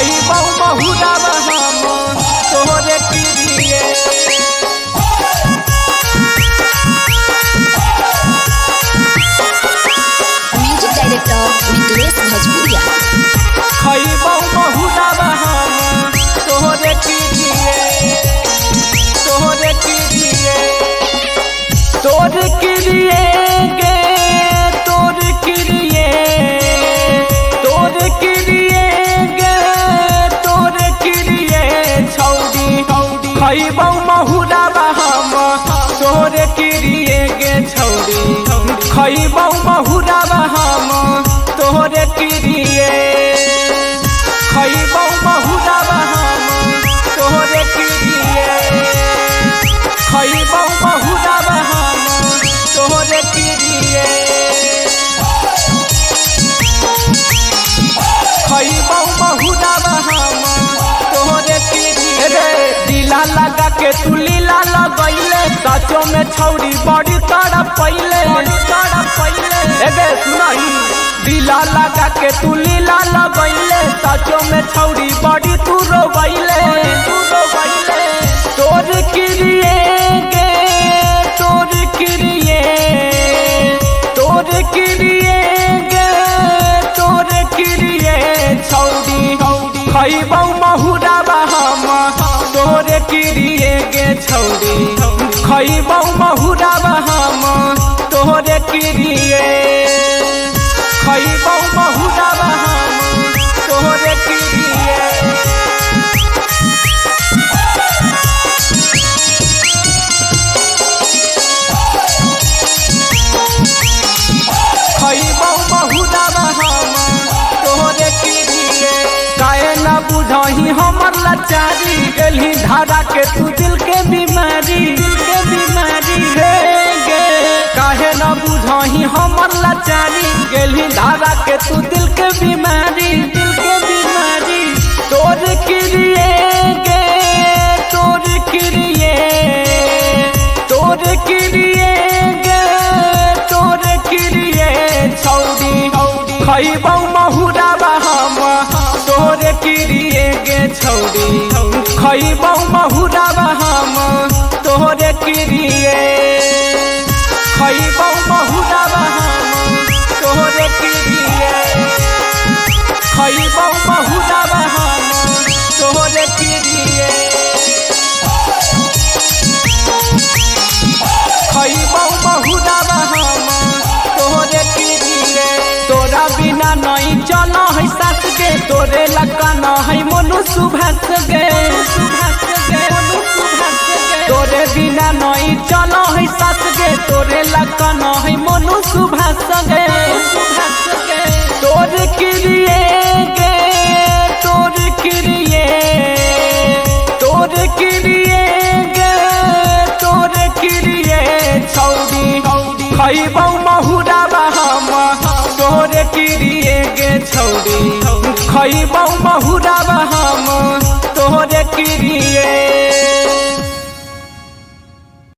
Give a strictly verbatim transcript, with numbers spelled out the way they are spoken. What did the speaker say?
खइबौ बहुराब हम तोहरे किरिए। Music director Mithilesh भोजपुरिया। खइबौ बहुराब हम तोहरे किरिए तोहरे किरिए तोर किरिए गे तोर किरिए तोर किरिए गे तोर किरिए छौरी खइबौ बहुराब हम तोहरे किरिए गे छौरी खइबौ बहुराब हम तोहरे किरिए। खइबौ बहुराब हम तोहरे किरिए खइबौ बहुराब हम तोहरे किरिए। खइबौ बहुराब हम तोहरे किरिए। दिला लगा के तू लीला लगैले सचो में छौरी बड़ी तड़प पहिले तड़प पहिले एगे सुनाई। दिला लगा के तू लीला लगैले सचो में छौरी बड़ी तू रोवैले तू रोवैले। तोर किरिए गे तोर किरिए तोर किरिए गे तोर किरिए छौरी खइबौ बहुराब हम तोहरे किरिए गे छौरी खइबौ बहुराब हम तोहरे किरिए। खइबौ बहुराब हम तोहरे किरिए। खइबौ बहुराब हम तोहरे किरिए। काहे न बुझही हमर लाचारी गेलही धारा के तू दिल के बीमारी दिल के बीमारी हे गे। काहे न बुझही हमर लाचारी गेलही धारा के तू दिल के बीमारी दिल के बीमारी। तोर किरिए गे तोर किरिए तोर किरिए गे तोर किरिए छौरी खइबौ बहुराब हम तोहरे किरिए गे छौरी खइबौ बहुराब हम तोहरे किरिए। खइबौ बहुराब हम तोहरे किरिए खइबौ बहुराब हम तोहरे किरिए। खइबौ बहुराब हम तोहरे किरिए। तोरा बिना नहीं चल है साथ गे तोरे लका न है मोनू सुभाष गे सुभाष गे मोनू सुभाष गे। तोरे बिना नहीं चल है साथ गे तोरे लका न है मोनू सुभाष गे सुभाष गे। तोर किरिए गे तोर किरिए तोर किरिए गे तोर किरिए छौरी खइबौ बहुराब हम तोहरे किरिए गे छौरी खइबौ बहुराब हम तोहरे किरिए।